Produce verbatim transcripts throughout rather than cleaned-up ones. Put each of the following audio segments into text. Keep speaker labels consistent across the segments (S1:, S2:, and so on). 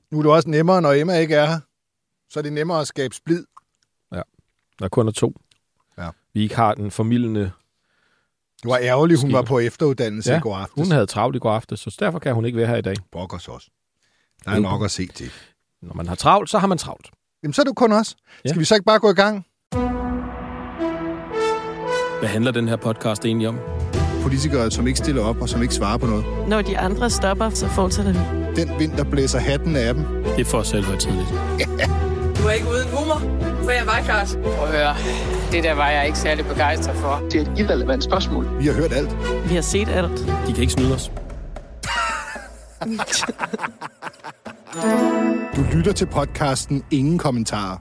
S1: Nu er det også nemmere, når Emma ikke er her. Så er det nemmere at skabe splid.
S2: Ja, der er kun er to.
S1: Ja.
S2: Vi ikke har den formildende...
S1: Det var ærgerligt, hun
S2: Skib.
S1: var på efteruddannelse
S2: ja,
S1: i går aftes.
S2: hun havde travlt i går aftes, så derfor kan hun ikke være her i dag.
S1: Pokkers også. Der er jo nok at se til.
S2: Når man har travlt, så har man travlt.
S1: Jamen, så er det kun os.
S2: Ja.
S1: Skal vi så ikke bare gå i gang?
S2: Hvad handler den her podcast egentlig om?
S1: Politikere, som ikke stiller op og som ikke svarer på noget.
S3: Når de andre stopper, så fortsætter vi.
S1: Den vind, der blæser hatten af dem.
S2: Det er for selv for tidligt.
S4: Du er ikke uden humor, for jeg var klar.
S5: Prøv at høre, det der var jeg ikke særlig begejstret for.
S6: Det er et irrelevant spørgsmål.
S1: Vi har hørt alt.
S3: Vi har set alt.
S2: De kan ikke snyde os.
S1: Du lytter til podcasten Ingen Kommentarer.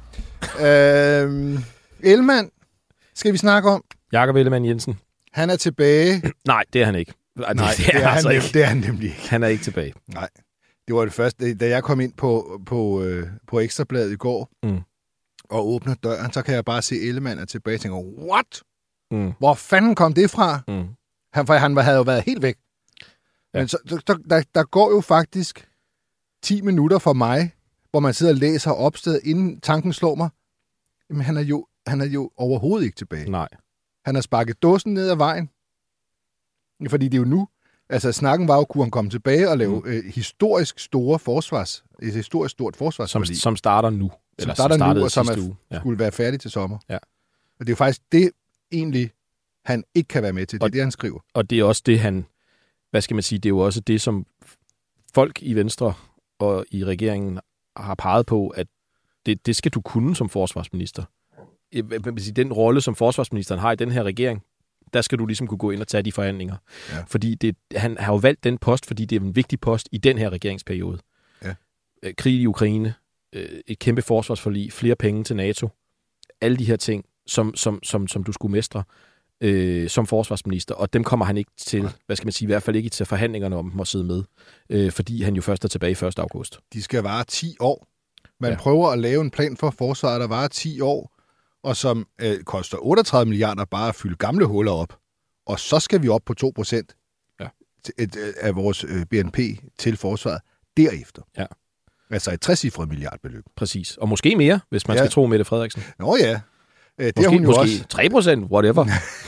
S1: øh, Ellemann, skal vi snakke om?
S2: Jakob Ellemann Jensen.
S1: Han er tilbage.
S2: Nej, det er han ikke. Nej,
S1: Nej, det er, det er,
S2: altså
S1: han,
S2: ikke.
S1: det er han nemlig ikke.
S2: Han er ikke tilbage.
S1: Nej, det var det første. Da jeg kom ind på, på, øh, på Ekstrabladet i går,
S2: mm. og
S1: åbner døren, så kan jeg bare se Ellemann er tilbage og tænker, what?
S2: Mm.
S1: Hvor fanden kom det fra?
S2: Mm.
S1: Han, for han havde jo været helt væk. Ja. Men så, der, der, der går jo faktisk ti minutter for mig, hvor man sidder og læser opstedet, inden tanken slår mig. Jamen, han er jo, han er jo overhovedet ikke tilbage.
S2: Nej.
S1: Han har sparket dåsen ned ad vejen. Fordi det er jo nu. Altså, snakken var jo, kunne han komme tilbage og lave mm. øh, historisk store forsvars, et historisk stort forsvarsforlig.
S2: Som, som starter nu.
S1: Som
S2: Eller
S1: starter
S2: som
S1: nu, og som er,
S2: ja.
S1: skulle være færdig til sommer.
S2: Ja.
S1: Og det er jo faktisk det, egentlig, han ikke kan være med til. Det er
S2: og,
S1: det, han skriver.
S2: Og det er også det, han... Hvad skal man sige? Det er jo også det, som folk i Venstre og i regeringen har peget på, at det, det skal du kunne som forsvarsminister. Den rolle, som forsvarsministeren har i den her regering, der skal du ligesom kunne gå ind og tage de forhandlinger. Ja. Fordi det, han har jo valgt den post, fordi det er en vigtig post i den her regeringsperiode. Ja. Krig i Ukraine, et kæmpe forsvarsforlig, flere penge til NATO, alle de her ting, som, som, som, som du skulle mestre øh, som forsvarsminister, og dem kommer han ikke til, ja. hvad skal man sige, i hvert fald ikke til forhandlingerne om dem at sidde med, øh, fordi han jo først er tilbage første august.
S1: De skal vare ti år. Man
S2: ja.
S1: prøver at lave en plan for forsvaret, der varer ti år, og som øh, koster otteogtredive milliarder bare at fylde gamle huller op. Og så skal vi op på to procent ja. af vores øh, B N P til forsvaret derefter.
S2: Ja.
S1: Altså et trecifret milliardbeløb.
S2: Præcis. Og måske mere, hvis man ja. skal tro Mette Frederiksen.
S1: Nå ja. Øh, det
S2: måske,
S1: er hun jo
S2: måske
S1: også.
S2: tre procent, whatever.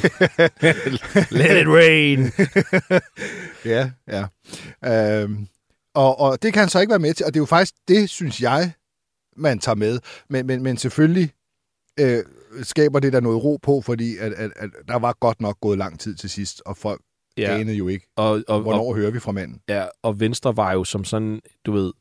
S2: Let it rain.
S1: ja, ja. Øhm, og, og det kan han så ikke være med til, og det er jo faktisk det, synes jeg, man tager med. Men, men, men selvfølgelig øh, skaber det der noget ro på, fordi at, at, at der var godt nok gået lang tid til sidst, og folk ja. anede jo ikke,
S2: og, og,
S1: hvornår
S2: og,
S1: hører vi fra manden.
S2: Ja, og Venstre var jo som sådan, du ved,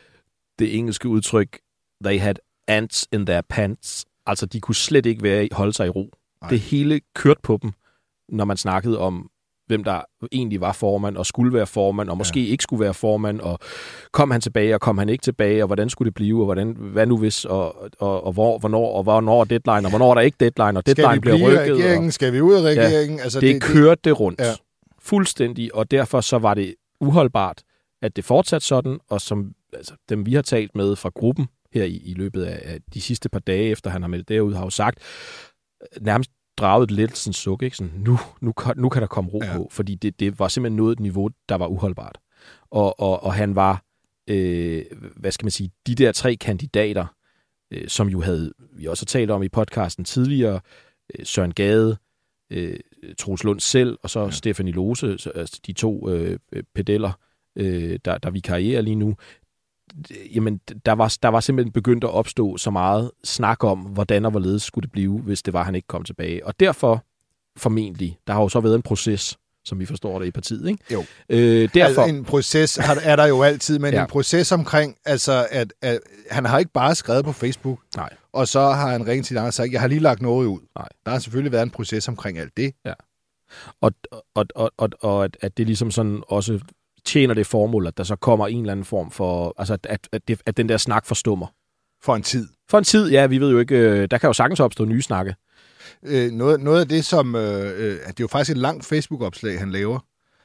S2: det engelske udtryk, they had ants in their pants. Altså, de kunne slet ikke være, holde sig i ro. Nej. Det hele kørte på dem, når man snakkede om, hvem der egentlig var formand, og skulle være formand, og måske ja. ikke skulle være formand, og kom han tilbage, og kom han ikke tilbage, og hvordan skulle det blive, og hvordan, hvad nu hvis, og, og, og hvor, hvornår, og hvornår er deadline, og hvornår er der ikke deadline, og deadline bliver rykket.
S1: Skal vi blive i regeringen? Og, skal vi ud af regeringen?
S2: Ja,
S1: altså,
S2: det,
S1: det
S2: kørte det rundt.
S1: Ja.
S2: Fuldstændig, og derfor så var det uholdbart, at det fortsatte sådan, og som altså, dem vi har talt med fra gruppen her i, i løbet af, af de sidste par dage, efter han har meldt derud, har jo sagt, nærmest draget lidt sådan suk, ikke? Sådan, nu, nu, nu kan der komme ro ja. på, fordi det, det var simpelthen noget et niveau, der var uholdbart. Og, og, og han var, øh, hvad skal man sige, de der tre kandidater, øh, som jo havde, vi også har talt om i podcasten tidligere, øh, Søren Gade, øh, Troels Lund selv, og så ja. Stefanie Lose, altså de to øh, pedeller, øh, der, der vikarierer lige nu. Jamen, der var, der var simpelthen begyndt at opstå så meget snak om, hvordan og hvorledes skulle det blive, hvis det var, han ikke kom tilbage. Og derfor, formentlig, der har jo så været en proces, som vi forstår det i partiet, ikke?
S1: Jo.
S2: Øh, derfor...
S1: Altså, en proces er der jo altid, men ja. en proces omkring, altså, at, at han har ikke bare skrevet på Facebook,
S2: Nej.
S1: og så har han ringet til andre og sagt, jeg har lige lagt noget ud.
S2: Nej.
S1: Der har selvfølgelig været en proces omkring alt det.
S2: Ja. Og, og, og, og, og at, at det ligesom sådan også tjener det formål, at der så kommer en eller anden form for, altså at, at, det, at den der snak forstummer.
S1: For en tid.
S2: For en tid, ja, vi ved jo ikke, der kan jo sagtens opstå nye snakke.
S1: Øh, noget, noget af det, som, øh, det er jo faktisk et langt Facebook-opslag, han laver,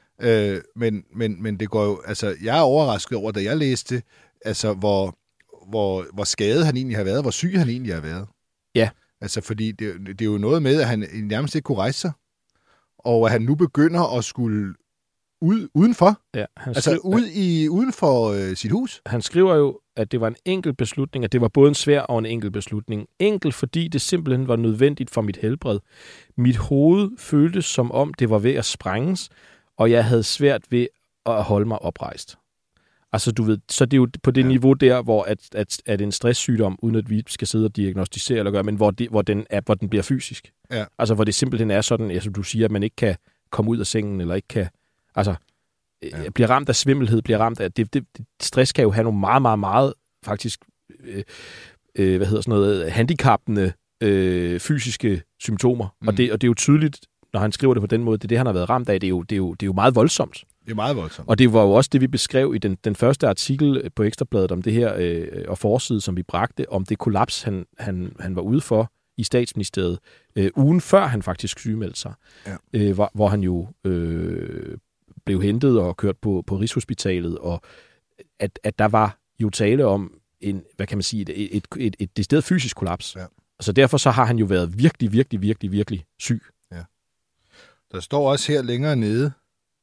S1: øh, men, men, men det går jo, altså jeg er overrasket over, da jeg læste, altså hvor, hvor, hvor skadet han egentlig har været, hvor syg han egentlig har været.
S2: Ja.
S1: Altså fordi det, det er jo noget med, at han nærmest ikke kunne rejse sig, og at han nu begynder at skulle ude, udenfor.
S2: Ja, han
S1: Altså
S2: skriver,
S1: ude i, uden for øh, sit hus.
S2: Han skriver jo, at det var en enkel beslutning, at det var både en svær og en enkel beslutning. Enkel, fordi det simpelthen var nødvendigt for mit helbred. Mit hoved føltes som om, det var ved at sprænges, og jeg havde svært ved at holde mig oprejst. Altså, du ved, så det er jo på det ja. niveau der, hvor at, at, at en stresssygdom, uden at vi skal sidde og diagnostisere eller gøre, men hvor, det, hvor, den, er, hvor den bliver fysisk. Ja. Altså, hvor det simpelthen er sådan, altså, du siger, at man ikke kan komme ud af sengen, eller ikke kan, altså, ja. bliver ramt af svimmelhed, bliver ramt af, det, det, stress kan jo have nogle meget, meget, meget, faktisk, øh, øh, hvad hedder sådan noget, handicappende øh, fysiske symptomer. Mm. Og, det, og det er jo tydeligt, når han skriver det på den måde, det er det, han har været ramt af, det er jo, det er jo, det er jo meget voldsomt.
S1: Det er meget voldsomt.
S2: Og det var jo også det, vi beskrev i den, den første artikel på Ekstrabladet om det her, øh, og forside, som vi bragte, om det kollaps, han, han, han var ude for i Statsministeriet, øh, ugen før han faktisk sygemeldte sig, ja. øh, hvor, hvor han jo øh, blev hentet og kørt på, på Rigshospitalet, og at, at der var jo tale om en, hvad kan man sige, et, et, et, et decideret fysisk kollaps. Ja. Så derfor så har han jo været virkelig, virkelig, virkelig, virkelig syg.
S1: Ja. Der står også her længere nede,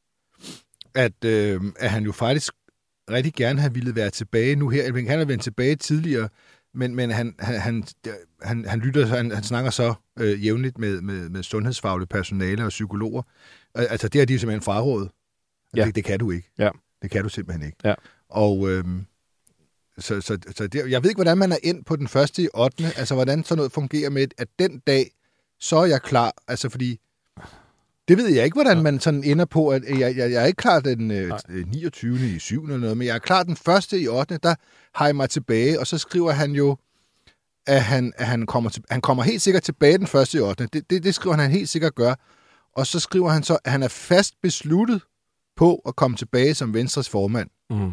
S1: at, øh, at han jo faktisk rigtig gerne har ville være tilbage nu her. Han har været tilbage tidligere, men, men han, han, han, han, han lytter, han, han snakker så øh, jævnligt med, med, med sundhedsfaglige personale og psykologer. Altså det har de jo simpelthen frarådet. Ja. Det, det kan du ikke. Ja. Det kan du simpelthen ikke. Ja. Og øh, så, så, så det, jeg ved ikke, hvordan man er ind på den første i ottende Altså hvordan sådan noget fungerer med, at den dag, så er jeg klar. Altså fordi det ved jeg ikke, hvordan man sådan ender på, at jeg, jeg, jeg er ikke klar den øh, niogtyvende i syvende eller noget, men jeg er klar den første i ottende der har jeg mig tilbage, og så skriver han jo, at han, at han, kommer, til, han kommer helt sikkert tilbage den første i ottende Det, det, det skriver han, han helt sikkert gør. Og så skriver han så, at han er fast besluttet på at komme tilbage som Venstres formand. Mm.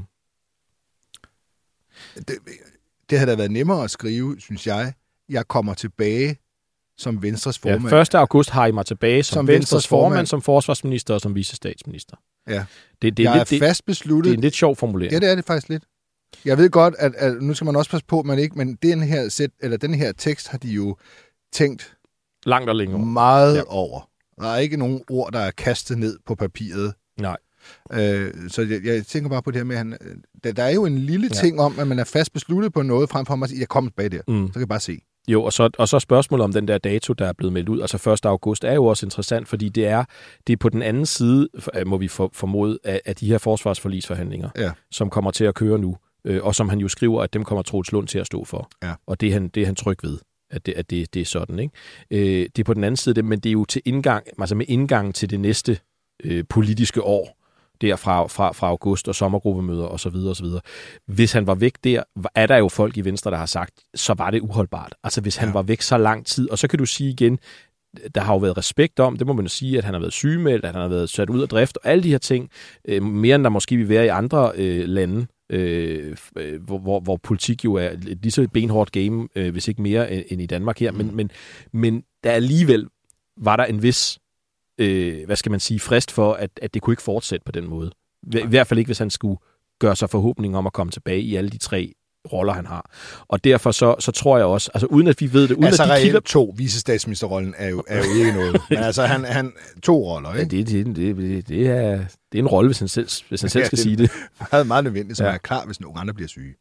S1: Det, det havde da været nemmere at skrive, synes jeg. Jeg kommer tilbage som Venstres formand.
S2: Ja, første august har I mig tilbage som, som Venstres, Venstres formand, formand, som forsvarsminister og som vicestatsminister.
S1: Ja.
S2: Det, det
S1: er
S2: jeg
S1: lidt, er fast besluttet.
S2: Det er en lidt sjov formulering.
S1: Ja, det er det faktisk lidt. Jeg ved godt, at, at nu skal man også passe på, at man ikke, men den her, sæt, eller den her tekst har de jo tænkt
S2: langt og længere
S1: meget ja. over. Der er ikke nogen ord, der er kastet ned på papiret.
S2: Nej.
S1: Øh, så jeg, jeg tænker bare på det her med, at han, der, der er jo en lille ja. ting om, at man er fast besluttet på noget, frem for at jeg kommer tilbage der. Mm. Så kan jeg bare se.
S2: Jo, og så, og så spørgsmålet om den der dato, der er blevet meldt ud, altså første august, er jo også interessant, fordi det er, det er på den anden side, må vi for, formode, af, af de her forsvarsforligsforhandlinger, ja. som kommer til at køre nu, øh, og som han jo skriver, at dem kommer Troels Lund til at stå for. Ja. Og det er, han, det er han tryg ved, at det, at det, det er sådan. Ikke? Øh, det er på den anden side, men det er jo til indgang, altså med indgang til det næste øh, politiske år, der fra, fra, fra august og sommergruppemøder og så videre og så videre. Hvis han var væk der, er der jo folk i Venstre, der har sagt, så var det uholdbart. Altså hvis han ja. var væk så lang tid, og så kan du sige igen, der har jo været respekt om, det må man jo sige, at han har været sygemeldt, at han har været sat ud af drift, og alle de her ting, øh, mere end der måske vil være i andre øh, lande, øh, hvor, hvor, hvor politik jo er et lige så benhårdt game, øh, hvis ikke mere end i Danmark her, men, men, men der alligevel var der en vis Øh, hvad skal man sige, frist for, at, at det kunne ikke fortsætte på den måde. I hvert fald ikke, hvis han skulle gøre sig forhåbning om at komme tilbage i alle de tre roller, han har. Og derfor så, så tror jeg også, altså uden at vi ved det, uden
S1: altså
S2: at
S1: de kilder... to, vicestatsministerrollen er jo, er jo ikke noget. Men altså, han, han to roller, ikke?
S2: Ja, det, det, det, det, er, det er en rolle, hvis han selv, hvis han selv ja, skal det, sige det.
S1: Det er meget nødvendigt, så ja. man er klar, hvis nogle andre bliver syge.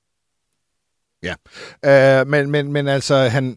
S1: Ja. Øh, men, men, men altså, han,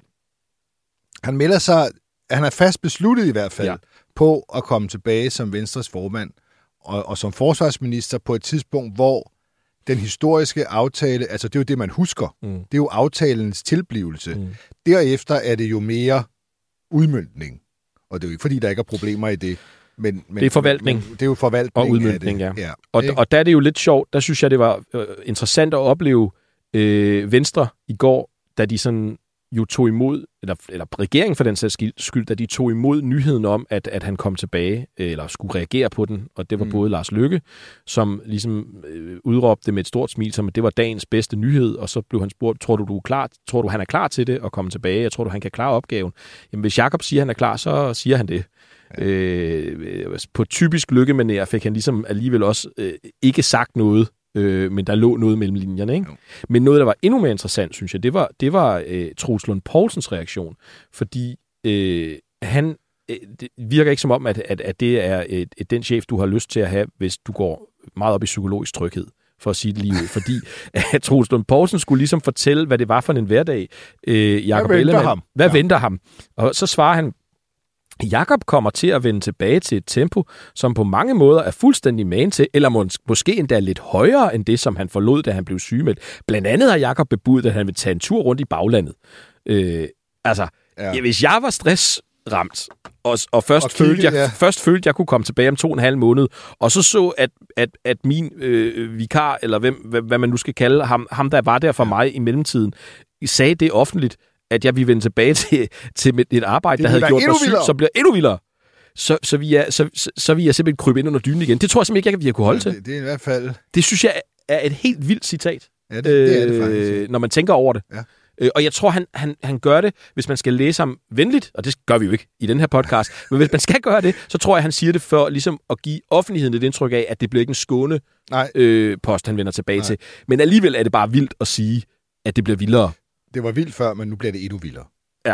S1: han melder sig, han er fast besluttet i hvert fald, ja. på at komme tilbage som Venstres formand og, og som forsvarsminister på et tidspunkt, hvor den historiske aftale, altså det er jo det, man husker, mm. det er jo aftalens tilblivelse. Mm. Derefter er det jo mere udmøntning. Og det er jo ikke, fordi der ikke er problemer i det. Men, men,
S2: det er forvaltning.
S1: Men, det er jo forvaltning
S2: og udmøntning,
S1: af det.
S2: ja. ja og, og der er det jo lidt sjovt, der synes jeg, det var øh, interessant at opleve øh, Venstre i går, da de sådan jo tog imod, eller, eller regeringen for den sags skyld, da de tog imod nyheden om, at, at han kom tilbage, eller skulle reagere på den, og det var mm. både Lars Løkke, som ligesom øh, udråbte med et stort smil, som at det var dagens bedste nyhed, og så blev han spurgt, tror du, du er klar? Tror du, han er klar til det at komme tilbage? Jeg tror du, han kan klare opgaven? Jamen, hvis Jakob siger, han er klar, så siger han det. Ja. Øh, på typisk Løkke-manér fik han ligesom alligevel også øh, ikke sagt noget, Øh, men der lå noget mellem linjerne, ikke? Jo. Men noget, der var endnu mere interessant, synes jeg, det var, det var øh, Troels Lund Poulsens reaktion. Fordi øh, han det virker ikke som om, at, at, at det er et, et, den chef, du har lyst til at have, hvis du går meget op i psykologisk tryghed, for at sige det lige ud. Fordi at Troels Lund Poulsen skulle ligesom fortælle, hvad det var for en hverdag. Øh, Jakob
S1: hvad venter
S2: Ellemann,
S1: ham?
S2: Hvad
S1: Ja.
S2: venter ham? Og så svarer han, Jakob kommer til at vende tilbage til et tempo, som på mange måder er fuldstændig magen til, eller mås- måske endda lidt højere end det, som han forlod, da han blev sygemeldt. Blandt andet har Jakob bebudt, at han vil tage en tur rundt i baglandet. Øh, altså,
S1: Ja.
S2: ja. hvis jeg var stressramt, og, og, først,
S1: Og
S2: følte,
S1: kigge,
S2: jeg,
S1: ja.
S2: først følte, jeg kunne komme tilbage om to og en halv måned, og så så, at, at, at min øh, vikar, eller hvem, hvad, hvad man nu skal kalde ham, ham der var der for mig i mellemtiden, sagde det offentligt, at jeg ville vende tilbage til, til et arbejde,
S1: Det
S2: der havde
S1: bliver
S2: gjort mig
S1: endnu
S2: syg,
S1: vildere.
S2: som bliver endnu vildere. Så, så, vi er, så, så, så vil jeg simpelthen krybe ind under dynen igen. Det tror jeg simpelthen ikke, at vi har kunne holde til.
S1: Det, det er i hvert fald...
S2: Det synes jeg er et helt vildt citat,
S1: Ja, det, det er det faktisk.
S2: øh, når man tænker over det.
S1: Ja.
S2: Øh, og jeg tror, han, han, han gør det, hvis man skal læse ham venligt, og det gør vi jo ikke i den her podcast, men hvis man skal gøre det, så tror jeg, han siger det for ligesom at give offentligheden et indtryk af, at det bliver ikke en skåne
S1: Nej,
S2: øh, post, han vender tilbage
S1: Nej.
S2: til. Men alligevel er det bare vildt at sige, at det bliver vildere.
S1: det var vildt før, men nu bliver det endnu vildere.
S2: Ja.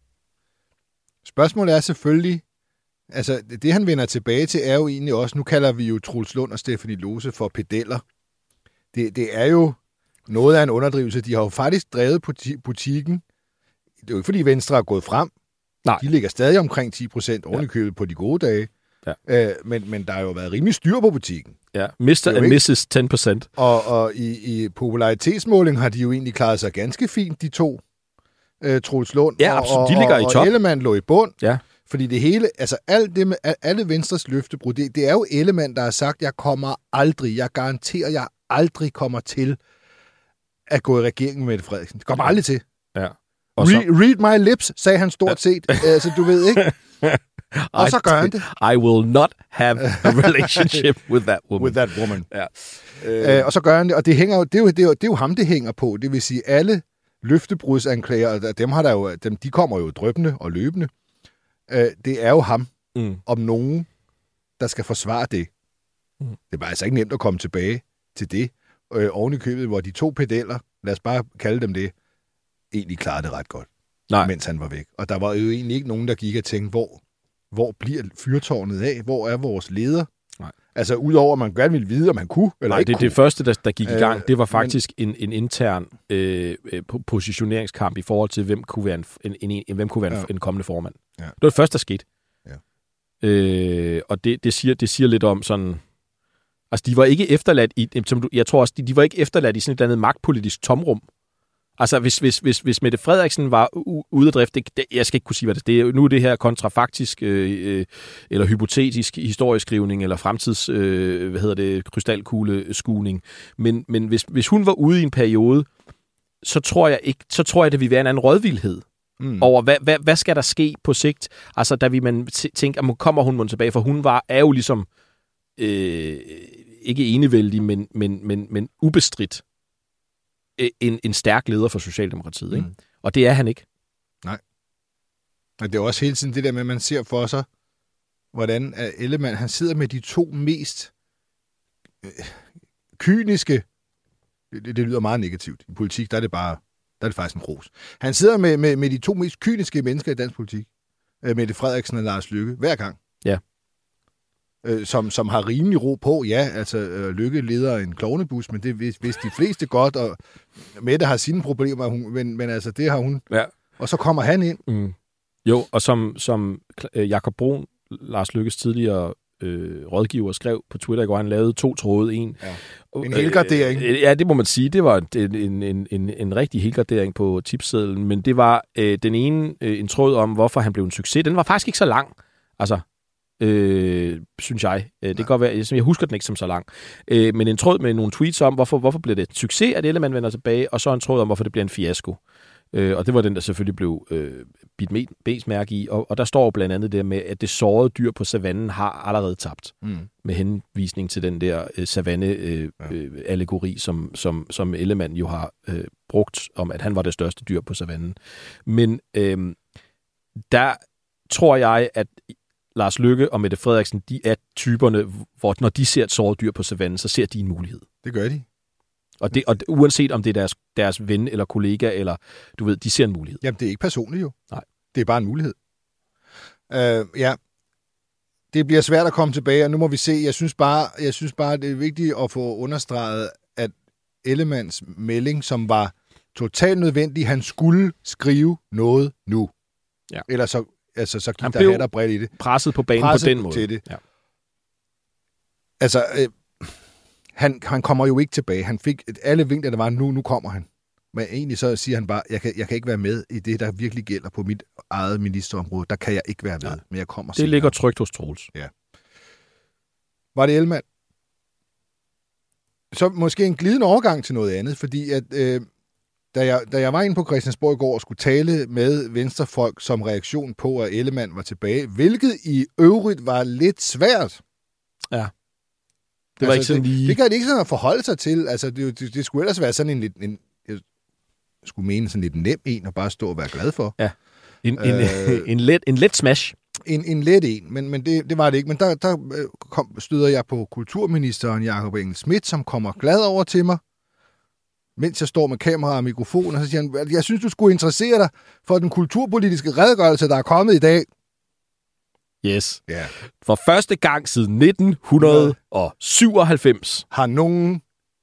S1: Spørgsmålet er selvfølgelig, altså det han vender tilbage til, er jo egentlig også, nu kalder vi jo Troels Lund og Stephanie Lose for pedeller. Det, det er jo noget af en underdrivelse. De har jo faktisk drevet buti- butikken. Det er jo ikke, fordi Venstre er gået frem.
S2: Nej.
S1: De ligger stadig omkring ti procent ovenikøbet på de gode dage.
S2: Ja.
S1: Øh, men, men der har jo været rimelig styr på butikken.
S2: Ja. mister
S1: Det er jo
S2: and
S1: ikke-
S2: misses ti procent.
S1: Og, og i, i popularitetsmåling har de jo egentlig klaret sig ganske fint, de to. Øh, Troels Lund
S2: Ja,
S1: og,
S2: absolut.
S1: og,
S2: De ligger
S1: og,
S2: i
S1: og
S2: top.
S1: Ellemann lå i bund.
S2: Ja.
S1: Fordi det hele, altså alt det med, alle Venstres løftebrud, det, det er jo Ellemann, der har sagt, jeg kommer aldrig, jeg garanterer, jeg aldrig kommer til at gå i regeringen med Mette Frederiksen. Det kommer aldrig til.
S2: Ja.
S1: Og
S2: Og
S1: så,
S2: så,
S1: Re- read my lips, sagde han stort set. Altså, du ved ikke. Og så gør han det.
S2: I will not have a relationship with that woman.
S1: With that woman.
S2: Ja.
S1: Øh, og så gør han det, og det, hænger jo, det, er jo, det, er jo, det er jo ham, det hænger på. Det vil sige, alle løftebrudsanklager, og dem har der jo, dem, de kommer jo dryppende og løbende. Øh, det er jo ham,
S2: Mm.
S1: om nogen, der skal forsvare det.
S2: Mm.
S1: Det er bare altså ikke nemt at komme tilbage til det. Øh, oven i købet, hvor de to pedeller, lad os bare kalde dem det, egentlig klarede det ret godt,
S2: Nej.
S1: mens han var væk. Og der var jo egentlig ikke nogen, der gik og tænkte, hvor, hvor bliver fyrtårnet af? Hvor er vores leder?
S2: Nej.
S1: Altså, udover at man gerne ville vide, om han kunne eller
S2: Nej,
S1: ikke
S2: det,
S1: kunne.
S2: det første, der, der gik i gang,
S1: Øh,
S2: det var faktisk men... en, en intern øh, øh, positioneringskamp i forhold til, hvem kunne være en, en, en, hvem kunne være en,
S1: Ja.
S2: en kommende formand.
S1: Ja.
S2: Det var det første, der skete.
S1: Ja.
S2: Øh, og det, det, siger, det siger lidt om sådan... Altså, de var ikke efterladt i... Som du, jeg tror også, de, de var ikke efterladt i sådan et eller andet magtpolitisk tomrum. Altså, hvis, hvis, hvis, hvis Mette Frederiksen var u- ude af drift, det, det, jeg skal ikke kunne sige, hvad det er. Det er nu er det her kontrafaktisk, øh, øh, eller hypotetisk historieskrivning, eller fremtids, øh, hvad hedder det, krystalkugleskugning. Men, men hvis, hvis hun var ude i en periode, så tror jeg ikke, så tror jeg, det ville være en anden rådvildhed
S1: Mm.
S2: over, hvad, hvad, hvad skal der ske på sigt? Altså, da vi man t- tænker, at kommer hun mon tilbage, for hun var, er jo ligesom, øh, ikke enevældig, men, men, men, men ubestridt en, en stærk leder for Socialdemokratiet. Ikke?
S1: Mm.
S2: Og det er han ikke.
S1: Og det er også hele tiden det der med, at man ser for sig, hvordan Ellemann, han sidder med de to mest øh, kyniske, det, det lyder meget negativt. I politik, der er det bare, der er det faktisk en ros. Han sidder med, med, med de to mest kyniske mennesker i dansk politik. Øh, Mette Frederiksen og Lars Løkke, hver gang.
S2: Ja.
S1: Øh, som, som har rimelig ro på. Ja, altså øh, Løkke leder en klovnebus, men det vidste vid de fleste godt, og Mette har sine problemer, hun, men, men altså det har hun.
S2: Ja.
S1: Og så kommer han ind.
S2: Mm. Jo, og som, som øh, Jakob Brun, Lars Lykkes tidligere øh, rådgiver, skrev på Twitter i går, han lavede to tråde, en.
S1: Ja. En helgardering.
S2: Øh, ja, det må man sige. Det var en, en, en, en, en rigtig helgardering på tipssedlen, men det var øh, den ene øh, en tråd om, hvorfor han blev en succes. Den var faktisk ikke så lang, altså, øh, synes jeg. Øh, det kan godt være, jeg husker den ikke som så lang. Øh, men en tråd med nogle tweets om, hvorfor, hvorfor blev det en succes, at Ellemann vender tilbage, og så en tråd om, hvorfor det bliver en fiasko. Øh, og det var den, der selvfølgelig blev øh, bidt mest mærke i. Og, og der står blandt andet det med, at det sårede dyr på savannen har allerede tabt.
S1: Mm.
S2: Med henvisning til den der øh, savanne-allegori, øh, ja. som, som, som Ellemann jo har øh, brugt, om at han var det største dyr på savannen. Men øh, der tror jeg, at Lars Løkke og Mette Frederiksen, de er typerne, hvor når de ser et såret dyr på savannen, så ser de en mulighed.
S1: Det gør de.
S2: Og, det, og uanset om det er deres, deres ven eller kollega, eller du ved, de ser en mulighed.
S1: Jamen, det er ikke personligt jo.
S2: Nej.
S1: Det er bare en mulighed. Øh, ja, det bliver svært at komme tilbage, og nu må vi se. Jeg synes bare, jeg synes bare det er vigtigt at få understreget, at Ellemanns melding, som var totalt nødvendig, han skulle skrive noget nu.
S2: Ja.
S1: Ellers så, altså, så gik
S2: han
S1: der hat og bredt i det.
S2: Presset på banen
S1: presset
S2: på den måde.
S1: Til det.
S2: Ja.
S1: Altså, øh, han, han kommer jo ikke tilbage. Han fik alle vinkler, der var nu, nu kommer han. Men egentlig så siger han bare, jeg kan, jeg kan ikke være med i det, der virkelig gælder på mit eget ministerområde. Der kan jeg ikke være med, ja. Men jeg kommer
S2: Det
S1: senere.
S2: ligger trygt hos Troels.
S1: Ja. Var det Ellemann? Så måske en glidende overgang til noget andet, fordi at, øh, da, jeg, da jeg var inde på Christiansborg i går og skulle tale med venstrefolk som reaktion på, at Ellemann var tilbage, hvilket i øvrigt var lidt svært.
S2: Ja. Det var altså, ikke sådan
S1: det,
S2: lige...
S1: det kan det ikke sådan at forholde sig til. Altså, det, det, det skulle ellers være sådan en lidt... En, jeg skulle mene sådan lidt nem en at bare stå og være glad for.
S2: Ja. En, en,
S1: øh,
S2: en, let, en let smash.
S1: En, en let en, men, men det, det var det ikke. Men der, der kom, støder jeg på kulturministeren Jakob Engel-Schmidt, som kommer glad over til mig, mens jeg står med kamera og mikrofon, og så siger han, jeg synes, du skulle interessere dig for den kulturpolitiske redegørelse, der er kommet i dag.
S2: Yes.
S1: Ja.
S2: For første gang siden nitten syvoghalvfems.
S1: Har nogen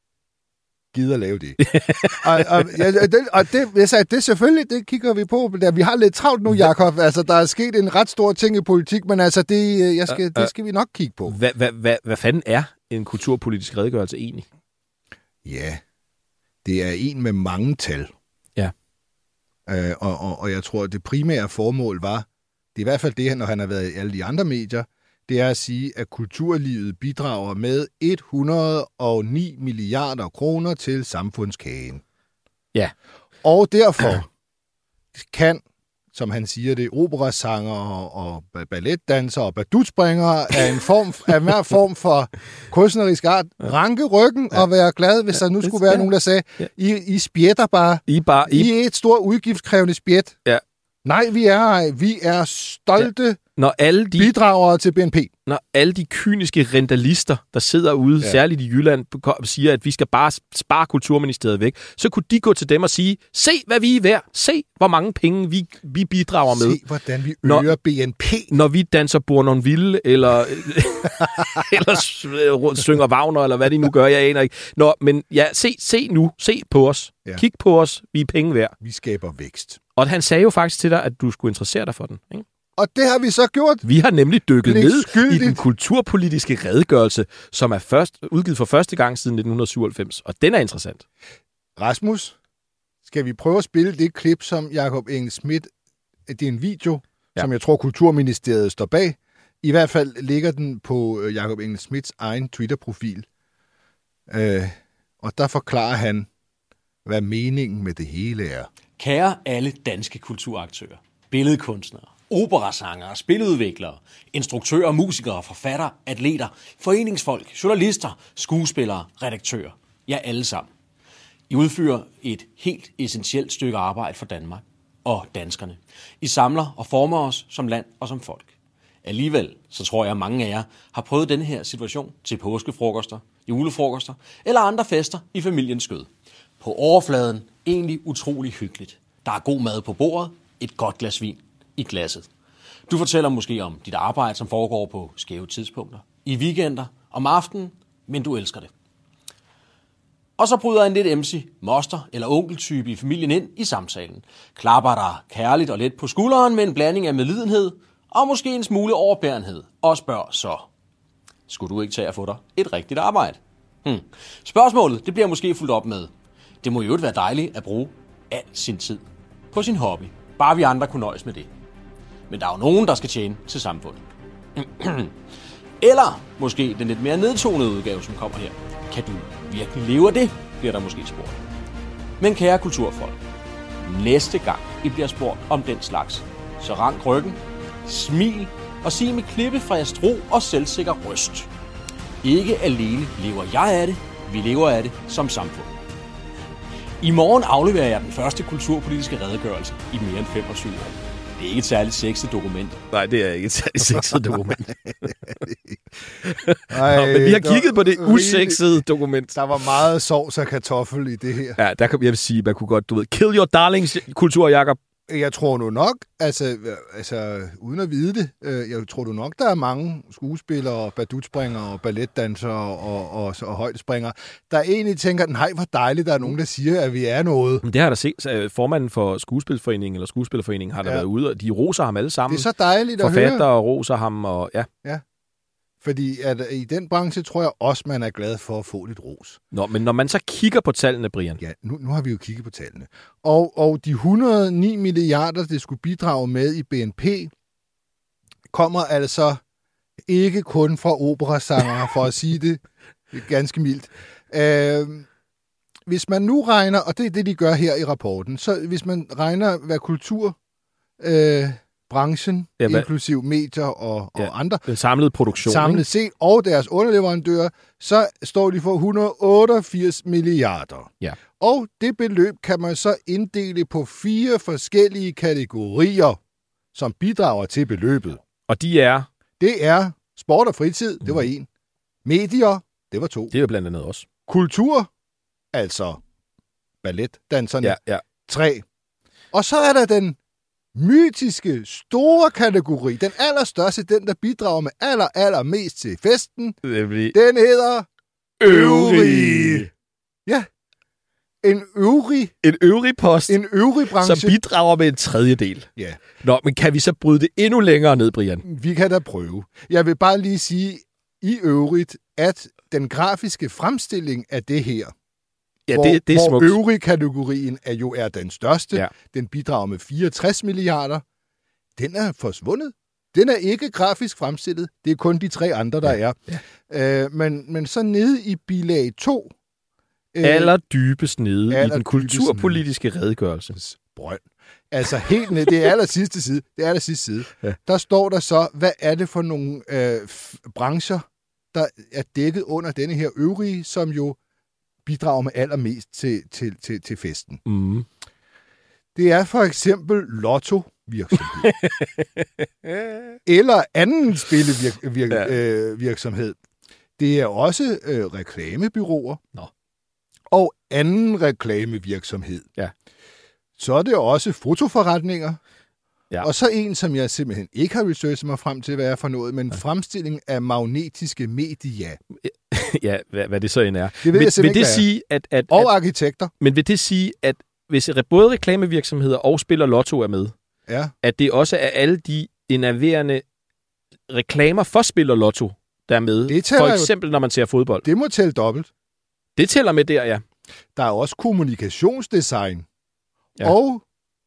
S1: gider at lave det. og, og, ja, det, og det, jeg sagde, det selvfølgelig, det kigger vi på. Vi har lidt travlt nu, Jakob. Altså, der er sket en ret stor ting i politik, men altså, det, jeg skal, det skal vi nok kigge på.
S2: Hvad, hvad, hvad, hvad fanden er en kulturpolitisk redegørelse egentlig?
S1: Ja, det er en med mange tal.
S2: Ja.
S1: Øh, og, og, og jeg tror, at det primære formål var, det er i hvert fald det, når han har været i alle de andre medier, det er at sige, at kulturlivet bidrager med et hundrede og ni milliarder kroner til samfundskagen.
S2: Ja.
S1: Og derfor kan, som han siger det, operasanger og balletdansere og badutspringere af en form, af hver form for kunstnerisk art ranke ryggen ja. og være glad, hvis ja, der nu skulle være ja. nogen, der sagde, I, I spjætter bare.
S2: I, bare I...
S1: I er et stort udgiftskrævende spjæt.
S2: Ja.
S1: Nej, vi er vi er stolte ja.
S2: Når alle de,
S1: bidragere til B N P.
S2: Når alle de kyniske rentalister, der sidder ude, ja. særligt i Jylland, siger, at vi skal bare spare Kulturministeriet væk, så kunne de gå til dem og sige, se hvad vi er værd, se hvor mange penge vi, vi bidrager med.
S1: Se hvordan vi øger når, B N P.
S2: Når vi danser Bournonville, eller, eller synger Wagner, eller hvad de nu gør, jeg aner ikke. Nå, men ja, se, se nu, se på os, ja. Kig på os, vi er penge værd.
S1: Vi skaber vækst.
S2: Og han sagde jo faktisk til dig, at du skulle interessere dig for den, ikke?
S1: Og det har vi så gjort.
S2: Vi har nemlig dykket ned i den kulturpolitiske redegørelse, som er først, udgivet for første gang siden nitten syvoghalvfems. Og den er interessant.
S1: Rasmus, skal vi prøve at spille det klip, som Jakob Engel-Schmidt, det er en video, ja. som jeg tror Kulturministeriet står bag. I hvert fald ligger den på Jakob Engel-Schmidts egen Twitter-profil. Øh, og der forklarer han, hvad meningen med det hele er.
S6: Kære alle danske kulturaktører, billedkunstnere, operasangere, spiludviklere, instruktører, musikere, forfattere, atleter, foreningsfolk, journalister, skuespillere, redaktører. Ja, alle sammen. I udfører et helt essentielt stykke arbejde for Danmark og danskerne. I samler og former os som land og som folk. Alligevel, så tror jeg, at mange af jer har prøvet denne her situation til påskefrokoster, julefrokoster eller andre fester i familiens skød. På overfladen egentlig utrolig hyggeligt. Der er god mad på bordet, et godt glas vin i glasset. Du fortæller måske om dit arbejde, som foregår på skæve tidspunkter, i weekender, om aftenen, men du elsker det. Og så bryder en lidt M C, moster eller onkeltype i familien ind i samtalen. Klapper dig kærligt og let på skulderen med en blanding af medlidenhed og måske en smule overbærenhed og spørger så, skulle du ikke tage at få dig et rigtigt arbejde? Hmm. Spørgsmålet det bliver måske fuldt op med, det må jo ikke være dejligt at bruge al sin tid på sin hobby. Bare vi andre kunne nøjes med det. Men der er jo nogen, der skal tjene til samfundet. Eller måske den lidt mere nedtonede udgave, som kommer her. Kan du virkelig leve af det, bliver der måske spurgt. Men kære kulturfolk, næste gang I bliver spurgt om den slags, så rank ryggen, smil og sig med klippefrisk ro og selvsikker røst. Ikke alene lever jeg af det, vi lever af det som samfund. I morgen afleverer jeg den første kulturpolitiske redegørelse i mere end femogtyve år. Det er ikke et særligt sexet dokument.
S2: Nej, det er ikke et særligt sexet dokument.
S1: Ej,
S2: Nå, men vi har kigget på det usexede dokument.
S1: Der var meget sovs og kartoffel i det her.
S2: Ja, der kan jeg vil sige, man kunne godt, du ved, kill your darlings, kultur, Jakob.
S1: Jeg tror nu nok, altså, altså uden at vide det, øh, jeg tror du nok, der er mange skuespillere, badutspringere og balletdansere og, og, og højdespringere, der egentlig tænker, nej, hvor dejligt, der er nogen, der siger, at vi er noget.
S2: Men det har der set. Formanden for Skuespilforeningen eller Skuespillerforeningen har der ja. været ude, og de roser ham alle sammen.
S1: Det er så dejligt at høre.
S2: Forfatter roser ham, og ja.
S1: Ja. Fordi at i den branche tror jeg også, man er glad for at få lidt ros.
S2: Nå, men når man så kigger på tallene, Brian.
S1: Ja, nu, nu har vi jo kigget på tallene. Og, og de et hundrede og ni milliarder, det skulle bidrage med i B N P, kommer altså ikke kun fra operasangere, for at sige det ganske mildt. Øh, hvis man nu regner, og det er det, de gør her i rapporten, så hvis man regner, hvad kultur... Øh, branchen, ja, inklusiv medier og, ja, og andre.
S2: Den samlede produktion.
S1: Samlet set, og deres underleverandører, så står de for et hundrede og otteogfirs milliarder.
S2: Ja.
S1: Og det beløb kan man så inddele på fire forskellige kategorier, som bidrager til beløbet.
S2: Og de er?
S1: Det er sport og fritid, det var en. Medier, det var to.
S2: Det er jo blandt andet også.
S1: Kultur, altså balletdanserne,
S2: ja, ja.
S1: tre. Og så er der den mytiske, store kategori, den allerstørste, den der bidrager med aller, aller mest til festen,
S2: Nemlig...
S1: den hedder øvrig. Ja, en øvrig.
S2: En øvrig post,
S1: en øvrig branche,
S2: som bidrager med en tredjedel.
S1: Ja.
S2: Nå, men kan vi så bryde det endnu længere ned, Brian?
S1: Vi kan da prøve. Jeg vil bare lige sige i øvrigt, at den grafiske fremstilling af det her,
S2: ja,
S1: hvor,
S2: det, det er
S1: hvor
S2: smukt.
S1: øvrig kategorien er jo er den største. Ja. Den bidrager med fireogtres milliarder. Den er forsvundet. Den er ikke grafisk fremstillet. Det er kun de tre andre, der ja. er. Ja. Øh, men, men så nede i bilag to...
S2: Øh, allerdybest nede aller i den kulturpolitiske nede. redegørelse.
S1: Brønd. Altså helt nede, det er aller sidste side. Det er aller sidste side. Ja. Der står der så, hvad er det for nogle øh, f- brancher, der er dækket under denne her øvrige, som jo bidrager med allermest til, til, til, til festen.
S2: Mm.
S1: Det er for eksempel lotto-virksomhed. Eller anden spillevirksomhed. Det er også øh, reklamebyråer.
S2: Nå.
S1: Og anden reklamevirksomhed.
S2: Ja.
S1: Så er det også fotoforretninger.
S2: Ja.
S1: Og så en, som jeg simpelthen ikke har researchet mig frem til, hvad er for noget, men ja. fremstilling af magnetiske medier.
S2: Ja, hvad, hvad det så end er.
S1: Det ved
S2: vil,
S1: jeg
S2: vil det
S1: ikke,
S2: sige, at, at,
S1: og
S2: at,
S1: arkitekter.
S2: Men vil det sige, at hvis både reklamevirksomheder og spiller lotto er med,
S1: ja.
S2: at det også er alle de enerverende reklamer for spiller lotto, der er med? For eksempel, jo, når man ser fodbold.
S1: Det må tælle dobbelt.
S2: Det tæller med der, ja.
S1: Der er også kommunikationsdesign ja. og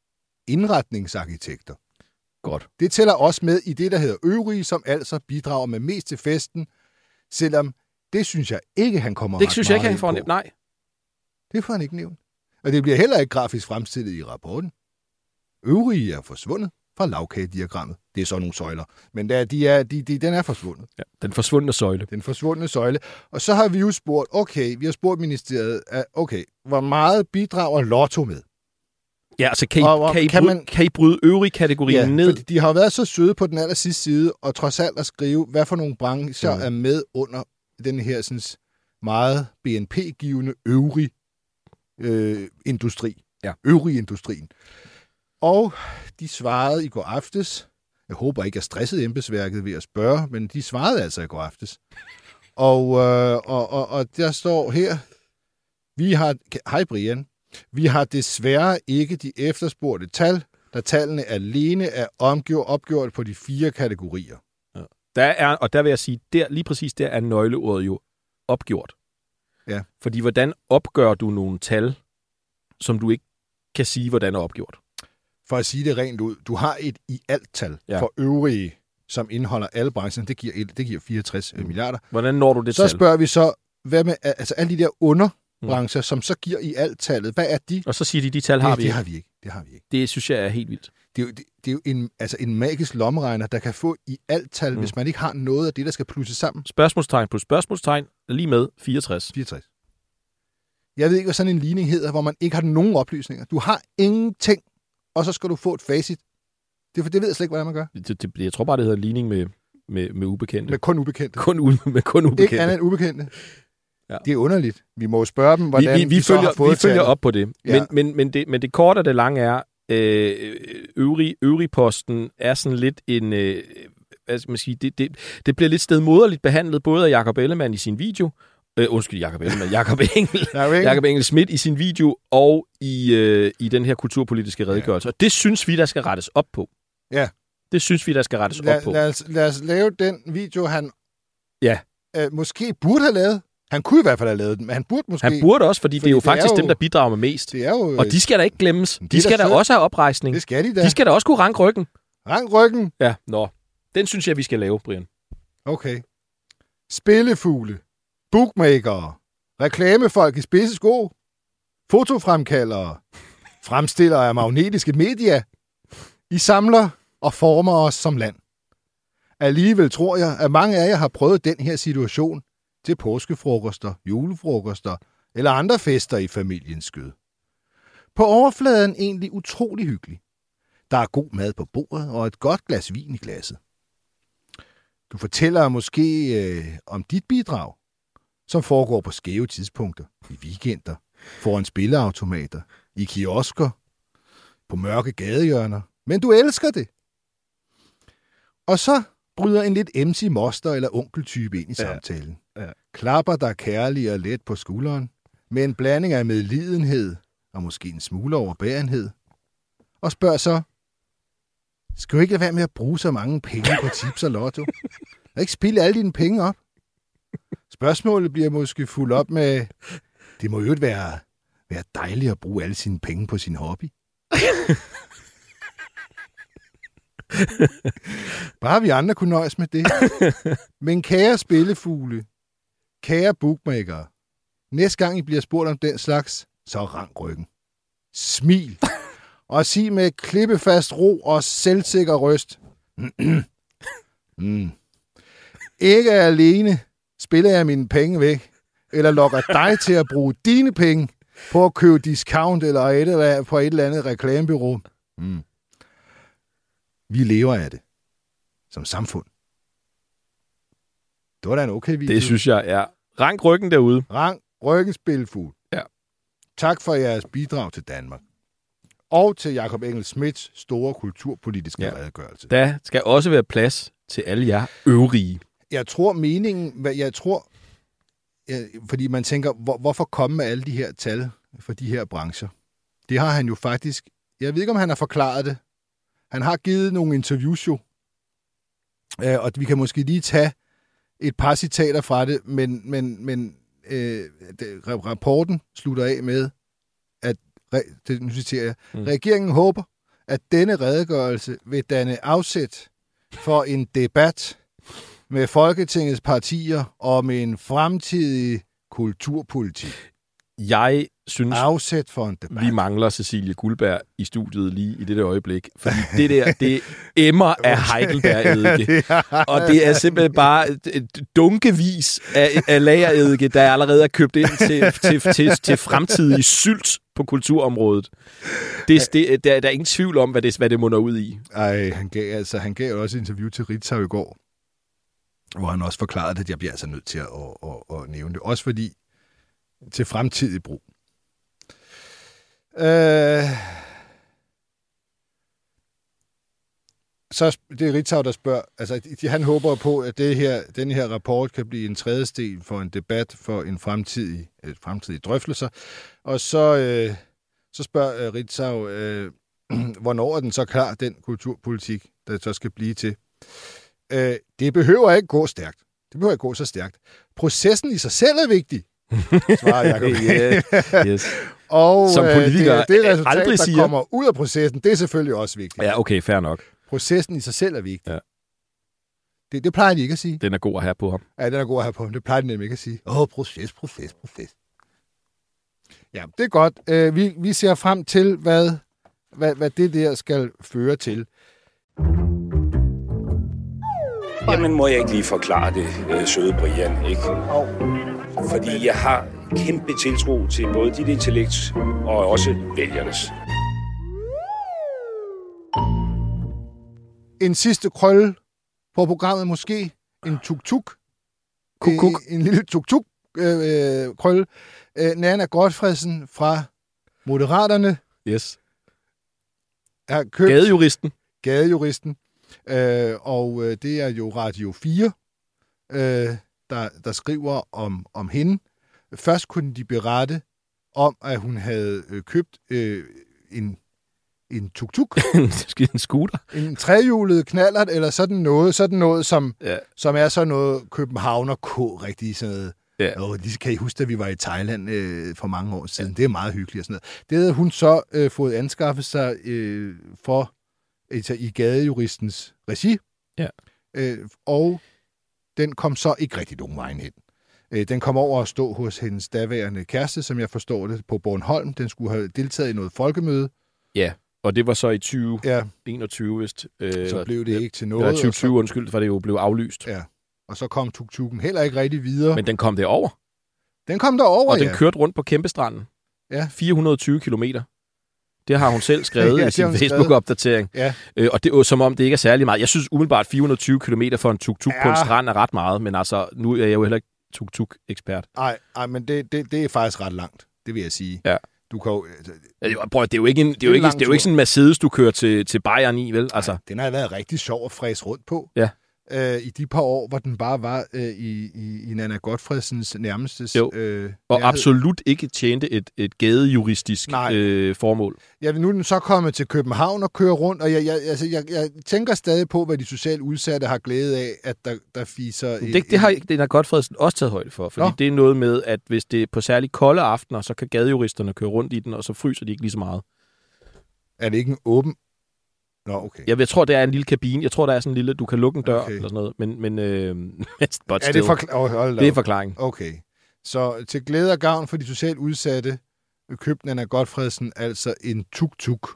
S1: indretningsarkitekter.
S2: Godt.
S1: Det tæller også med i det, der hedder øvrige, som altså bidrager med mest til festen, selvom det synes jeg ikke, han kommer
S2: Det synes jeg ikke, han får
S1: nævnt.
S2: Nej.
S1: Det får han ikke nævnt. Og det bliver heller ikke grafisk fremstillet i rapporten. Øvrige er forsvundet fra lavkagediagrammet. Det er så nogle søjler. Men der, de er, de, de, den er forsvundet.
S2: Ja, den forsvundne søjle.
S1: Den forsvundne søjle. Og så har vi jo spurgt, okay, vi har spurgt ministeriet, okay, hvor meget bidrager Lotto med?
S2: Ja, altså kan I, og, kan I, kan bryde, man, kan I bryde øvrige kategorier
S1: ja,
S2: ned?
S1: Fordi de har været så søde på den aller sidste side, og trods alt at skrive, hvad for nogle brancher ja. er med under den her sådan, meget B N P-givende øvrige øh, industri.
S2: Ja.
S1: Øvrige industrien. Og de svarede i går aftes, jeg håber ikke, jeg stressede embedsværket ved at spørge, men de svarede altså i går aftes. Og, øh, og, og, og der står her, vi har, hej Brian, vi har desværre ikke de efterspurgte tal, da tallene alene er omgjort, opgjort på de fire kategorier.
S2: Ja. Der er, og der vil jeg sige, der, lige præcis der er nøgleordet jo opgjort.
S1: Ja.
S2: Fordi hvordan opgør du nogle tal, som du ikke kan sige, hvordan er opgjort?
S1: For at sige det rent ud, du har et i alt-tal ja. for øvrige, som indeholder alle branchen. Det giver, det giver fireogtres mm. milliarder.
S2: Hvordan når du det
S1: så
S2: tal?
S1: Så spørger vi så, hvad med altså alle de der underbrancher, mm. som så giver i alt-tallet, hvad er de?
S2: Og så siger de, de tal har
S1: det,
S2: vi
S1: det
S2: ikke.
S1: har vi ikke. Det har vi ikke.
S2: Det synes jeg er helt vildt.
S1: Det er jo, det, det er jo en, altså en magisk lommeregner, der kan få i alt-tal, mm. hvis man ikke har noget af det, der skal plusse sammen.
S2: Spørgsmålstegn plus spørgsmålstegn lige med fireogtres.
S1: fireogtres. Jeg ved ikke, hvad sådan en ligning hedder, hvor man ikke har nogen oplysninger. Du har ingenting, og så skal du få et facit. Det, for det ved jeg slet ikke, hvordan man gør.
S2: Det, det, jeg tror bare, det hedder ligning med, med, med ubekendte.
S1: Med kun ubekendte.
S2: Kun, u, med kun ubekendte.
S1: Ikke andet end ubekendte. Ja. Det er underligt. Vi må jo spørge dem, hvordan
S2: vi, vi, vi
S1: de så
S2: følger,
S1: har fået
S2: Vi følger op på det.
S1: Ja.
S2: Men, men, men, det. men det korte og det lange er, øh, øvrig, øvrigposten er sådan lidt en... Øh, hvad skal man sige, det, det, det bliver lidt stedmoderligt behandlet, både af Jakob Ellemann i sin video, øh, undskyld, Jakob Ellemann, Jakob Engel, Jakob Engel Schmidt i sin video, og i, øh, i den her kulturpolitiske redegørelse. Ja. Og det synes vi, der skal rettes op på.
S1: Ja.
S2: Det synes vi, der skal rettes
S1: lad,
S2: op på.
S1: Lad os, lad os lave den video, han
S2: ja.
S1: øh, måske burde have lavet. Han kunne i hvert fald have lavet den, men han burde måske...
S2: Han burde også, fordi, fordi det er jo det faktisk er jo, dem, der bidrager med mest.
S1: Det er jo,
S2: og de skal da ikke glemmes. De skal da
S1: sød.
S2: også have oprejsning.
S1: Det skal de da.
S2: De skal da også kunne ranke ryggen.
S1: Rank ryggen?
S2: Ja, nå. Den synes jeg, vi skal lave, Brian.
S1: Okay. Spillefugle, bookmakere, reklamefolk i spidse sko, fotofremkaldere, fremstillere af magnetiske medier. I samler og former os som land. Alligevel tror jeg, at mange af jer har prøvet den her situation til påskefrokoster, julefrokoster eller andre fester i familiens skød. På overfladen egentlig utrolig hyggelig. Der er god mad på bordet og et godt glas vin i glasset. Du fortæller måske øh, om dit bidrag, som foregår på skæve tidspunkter, i weekender, foran spilleautomater, i kiosker, på mørke gadehjørner. Men du elsker det. Og så bryder en lidt M C moster eller onkeltype ind i samtalen. Ja. Ja. Klapper dig kærlig og let på skulderen, med en blanding af medlidenhed og måske en smule overbærenhed. Og spørger så, skal du ikke lade være med at bruge så mange penge på tips og lotto? Og ikke spille alle dine penge op? Spørgsmålet bliver måske fuldt op med, det må jo ikke være, være dejligt at bruge alle sine penge på sin hobby. Bare vi andre kunne nøjes med det. Men kære spillefugle, kære bookmakere, næste gang I bliver spurgt om den slags, så rank ryggen. Smil. Og sig med klippefast ro og selvsikker røst. mm. Ikke alene spiller jeg mine penge væk, eller lokker dig til at bruge dine penge på at købe discount eller et eller på et eller andet reklamebureau. Mm. Vi lever af det. Som samfund. Det var da en okay video.
S2: Det synes jeg er. Rank ryggen derude.
S1: Rank ryggen spillefugl.
S2: Ja.
S1: Tak for jeres bidrag til Danmark. Og til Jakob Engel Schmidts store kulturpolitiske ja. redegørelse.
S2: Der skal også være plads til alle jer øvrige.
S1: Jeg tror meningen, jeg tror, jeg, fordi man tænker, hvor, hvorfor komme med alle de her tal for de her brancher? Det har han jo faktisk, jeg ved ikke, om han har forklaret det. Han har givet nogle interviews jo, øh, og vi kan måske lige tage et par citater fra det, men, men, men øh, det, rapporten slutter af med, at, det, nu citerer jeg, mm. regeringen håber, at denne redegørelse vil danne afsæt for en debat med Folketingets partier om en fremtidig kulturpolitik. Jeg synes,
S2: afsæt for en debat. Vi mangler Cecilie Guldberg i studiet lige i dette øjeblik, fordi det der, det emmer af Heidelberg-eddike. Og det er simpelthen bare dunkevis af, af lagereddike, der allerede er købt ind til, til, til, til fremtidig sylt på kulturområdet. Det, det, der, der er ingen tvivl om, hvad det, hvad det munder ud i.
S1: Ej, han gav, altså, han gav også et interview til Ritzau i går, hvor han også forklarede, at jeg bliver altså nødt til at, at, at, at nævne det. Også fordi til fremtidig brug. Øh, så det er Ritzau, der spørger, altså de, han håber på, at det her, den her rapport kan blive en trædesten for en debat for en fremtidig, et fremtidig drøftelser. Og så, øh, så spørger Ritzau, øh, hvornår er den så klar, den kulturpolitik, der så skal blive til. Øh, det behøver ikke gå stærkt. Det behøver ikke gå så stærkt. Processen i sig selv er vigtig, svarer Jacob.
S2: yeah, yes.
S1: Og
S2: som politikere
S1: det, det resultat,
S2: aldrig
S1: der
S2: siger...
S1: kommer ud af processen, det er selvfølgelig også vigtigt.
S2: Ja, okay, fair nok.
S1: Processen i sig selv er vigtig.
S2: Ja.
S1: Det, det plejer de ikke at sige.
S2: Den er god at have på ham.
S1: Ja, den er god at have på ham. Det plejer de nemlig ikke at sige. Åh, oh, proces, proces, proces. Ja, det er godt. Uh, vi, vi ser frem til, hvad, hvad, hvad det der skal føre til.
S7: Jamen, må jeg ikke lige forklare det, øh, søde Brian, ikke? Fordi jeg har kæmpe tiltro til både dit intellekt og også vælgernes.
S1: En sidste krølle på programmet måske. En tuk-tuk.
S2: Kuk-kuk.
S1: En, en lille tuk-tuk-krølle. Øh, øh, Nanna Gotfredsen fra Moderaterne.
S2: Yes.
S1: er købt
S2: Gadejuristen.
S1: Gadejuristen. Øh, og øh, det er jo Radio fire, øh, der, der skriver om, om hende. Først kunne de berette om, at hun havde øh, købt øh, en, en tuk-tuk.
S2: en scooter.
S1: En trehjulet knallert, eller sådan noget, sådan noget som,
S2: ja.
S1: som er sådan noget Københavner K, rigtig sådan noget.
S2: Ja.
S1: Og de kan I huske, at vi var i Thailand øh, for mange år siden. Ja. Det er meget hyggeligt og sådan noget. Det havde hun så øh, fået anskaffet sig øh, for altså, i Gadejuristens regi.
S2: Ja.
S1: Øh, og den kom så ikke rigtig nogen vejen hen. Øh, den kom over at stå hos hendes daværende kæreste, som jeg forstår det, på Bornholm. Den skulle have deltaget i noget folkemøde.
S2: Ja, og det var så i tyve enogtyve,
S1: ja.
S2: vist. Øh,
S1: så blev det ikke til noget.
S2: Eller tyve tyve, undskyld, for det jo blev aflyst.
S1: Ja. Og så kom tuk-tukken heller ikke rigtig videre.
S2: Men den kom derover.
S1: Den kom derover,
S2: Og
S1: ja.
S2: den kørte rundt på Kæmpestranden.
S1: Ja.
S2: fire hundrede og tyve kilometer. Det har hun selv skrevet
S1: ja,
S2: i sin Facebook-opdatering.
S1: Ja.
S2: Øh, og det er jo som om, det ikke er særlig meget. Jeg synes umiddelbart, fire hundrede og tyve kilometer for en tuk-tuk ja. på en strand er ret meget. Men altså, nu er jeg jo heller ikke tuk-tuk-ekspert.
S1: Nej, men det, det, det er faktisk ret langt. Det vil jeg sige.
S2: Ja.
S1: Du kan jo... Altså,
S2: ja, prøv, det er jo ikke en, det er jo ikke, det er jo ikke sådan en Mercedes, du kører til, til Bayern i, vel? Altså.
S1: Nej, den har været rigtig sjov at fræse rundt på.
S2: Ja.
S1: Øh, i de par år, hvor den bare var øh, i, i, i Nanna Gotfredsens nærmeste
S2: jo.
S1: Øh,
S2: og absolut ikke tjente et, et gadejuristisk øh, formål.
S1: Ja, nu er den så kommet til København og kører rundt, og jeg, jeg, altså, jeg, jeg tænker stadig på, hvad de socialt udsatte har glæde af, at der, der fiser...
S2: Det, det har Nanna Gotfredsen også taget højde for, fordi Nå. det er noget med, at hvis det er på særligt kolde aftener, så kan gadejuristerne køre rundt i den, og så fryser de ikke lige så meget.
S1: Er det ikke en åben... Nå, okay.
S2: Jeg, jeg tror, det er en lille kabine. Jeg tror, der er sådan en lille, du kan lukke en dør
S1: okay.
S2: eller sådan noget. Men, men øh,
S1: er det, forkla- oh,
S2: det er forklaringen.
S1: Okay. Så til glæde og gavn for de socialt udsatte købte Nanna Gotfredsen altså en tuk-tuk.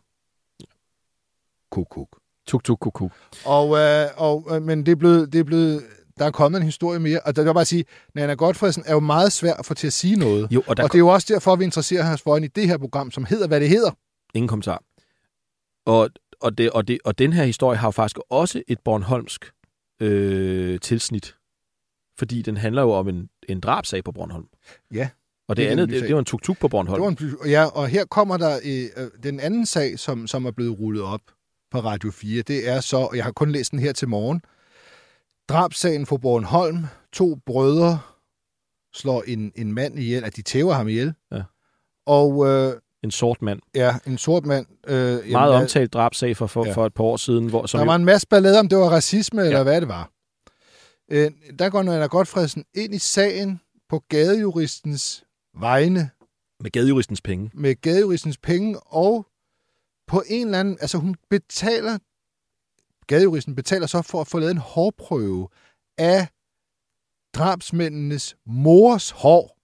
S1: Kuk-kuk.
S2: Tuk-tuk-kuk-kuk.
S1: Og, øh, og, men det er, blevet, det er blevet... Der er kommet en historie mere, og der vil jeg bare sige, Nanna Gotfredsen er jo meget svær at få til at sige noget.
S2: Jo, og,
S1: og det er jo også derfor, vi interesserer os for hende i det her program, som hedder, hvad det hedder.
S2: Ingen kommentar. Og Og, det, og, det, og den her historie har jo faktisk også et bornholmsk øh, tilsnit. Fordi den handler jo om en, en drabsag på Bornholm.
S1: Ja.
S2: Og det, det andet, det, det var en tuk-tuk på Bornholm.
S1: Det var en, ja, og her kommer der øh, den anden sag, som, som er blevet rullet op på Radio fire. Det er så, og jeg har kun læst den her til morgen, drabssagen på Bornholm. To brødre slår en, en mand ihjel, at de tæver ham ihjel.
S2: Ja.
S1: Og... Øh,
S2: En sort mand.
S1: Ja, en sort mand. Øh,
S2: Meget
S1: jamen,
S2: omtalt drabsag for, for, ja. for et par år siden. Hvor, som
S1: der var
S2: jo...
S1: en masse ballade om, det var racisme, ja. eller hvad det var. Øh, der går Nanna Gotfredsen ind i sagen på gadejuristens vegne.
S2: Med gadejuristens penge.
S1: Med gadejuristens penge, og på en eller anden... Altså, hun betaler... Gadejuristen betaler så for at få lavet en hårprøve af drabsmændenes mors hår.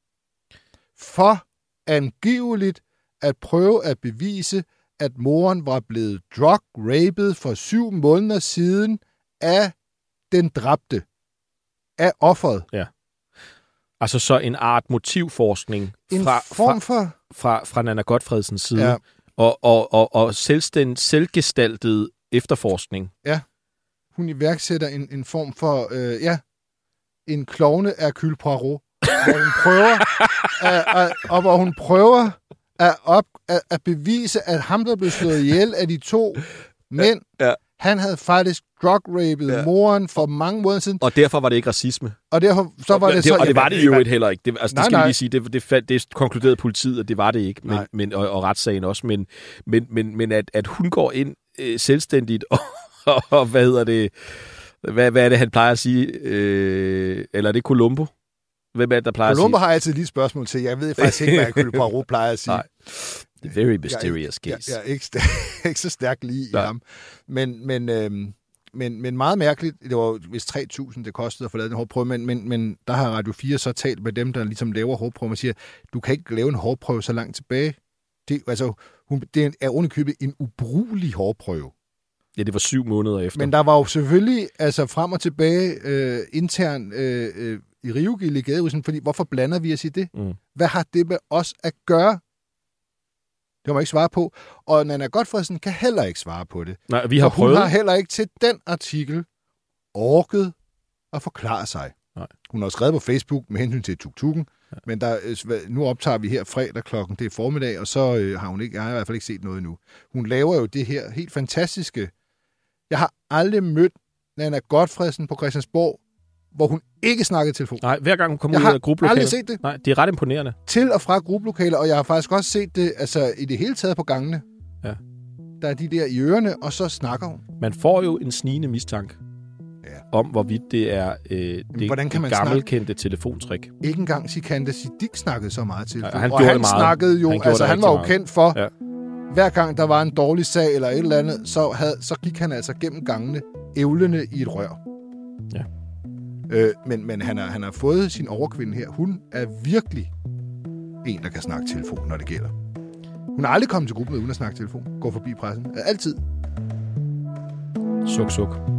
S1: For angiveligt at prøve at bevise, at moren var blevet drug-raped for syv måneder siden af den dræbte. Af offeret.
S2: Ja. Altså så en art motivforskning
S1: en
S2: fra,
S1: form for...
S2: fra, fra, fra Nanna Gotfredsens side.
S1: Ja.
S2: Og, og, og, og selvstændig, selvgestaltet efterforskning.
S1: Ja. Hun iværksætter en, en form for... Øh, ja, en klovne Hercule Poirot. Hvor hun prøver... at, at, og hvor hun prøver... At, op, at, at bevise, at ham, der blev slået ihjel af de to mænd,
S2: ja, ja.
S1: han havde faktisk drug-raped ja. moren for mange måneder siden.
S2: Og derfor var det ikke racisme.
S1: Og derfor så var
S2: og,
S1: det så...
S2: Og det var det jo ikke heller ikke. Det, altså,
S1: nej,
S2: det skal
S1: nej.
S2: vi lige sige. Det, det, det, det konkluderede politiet, at det var det ikke. Men, men, og, og retssagen også. Men, men, men, men at, at hun går ind øh, selvstændigt og, og, og hvad hedder det... Hvad, hvad er det, han plejer at sige? Øh, eller er det Columbo? Hvem er det, der plejer
S1: Columbo
S2: at sige?
S1: har altid lige et spørgsmål til. Jeg ved faktisk ikke, hvad Hercule Poirot plejer at sige.
S2: Nej. The very mysterious
S1: jeg,
S2: case.
S1: Jeg, jeg er ikke, stærk, ikke så stærk lige Nej. i ham. Men, men, øhm, men, men meget mærkeligt. Det var jo vist tre tusind, det kostede at få lavet en hårprøve. Men, men, men der har Radio fire så talt med dem, der ligesom laver hårprøve. Man siger, du kan ikke lave en hårprøve så langt tilbage. Det, altså, hun, det er underkøbet en ubrugelig hårprøve.
S2: Ja, det var syv måneder efter.
S1: Men der var jo selvfølgelig altså frem og tilbage øh, intern øh, øh, i Rivegilde i Gadejuristen, fordi hvorfor blander vi os i det? Mm. Hvad har det med os at gøre? Det må man ikke svare på. Og Nanna Gotfredsen kan heller ikke svare på det.
S2: Nej, vi har
S1: og hun
S2: prøvet.
S1: har heller ikke til den artikel orket at forklare sig.
S2: Nej.
S1: Hun har skrevet på Facebook med hensyn til tuk-tukken. Ja. Men der, nu optager vi her fredag klokken, det er formiddag, og så øh, har hun ikke, jeg har i hvert fald ikke set noget endnu. Hun laver jo det her helt fantastiske. Jeg har aldrig mødt Nanna Gotfredsen på Christiansborg, hvor hun ikke snakkede telefon.
S2: Nej, hver gang hun kommer
S1: jeg
S2: ud af gruppelokalet.
S1: Jeg har aldrig set det.
S2: Nej, det er ret imponerende.
S1: Til og fra gruppelokaler, og jeg har faktisk også set det altså, i det hele taget på gangene.
S2: Ja.
S1: Der er de der i ørerne, og så snakker hun.
S2: Man får jo en snigende mistanke ja. om, hvorvidt det er øh, det,
S1: Hvordan kan man
S2: det gammelkendte telefontrik.
S1: Ikke engang Sikander Siddiq snakkede så meget telefon.
S2: Ja, han
S1: og han
S2: meget.
S1: snakkede jo, han, altså han var jo kendt for,
S2: ja.
S1: hver gang der var en dårlig sag eller et eller andet, så, havde, så gik han altså gennem gangene, ævlende i et rør.
S2: Ja.
S1: Øh, men men han, har, han har fået sin overkvinde her. Hun er virkelig en, der kan snakke telefon, når det gælder. Hun har aldrig kommet til gruppen uden at snakke telefon. Gå forbi pressen. Altid.
S2: Suk, suk.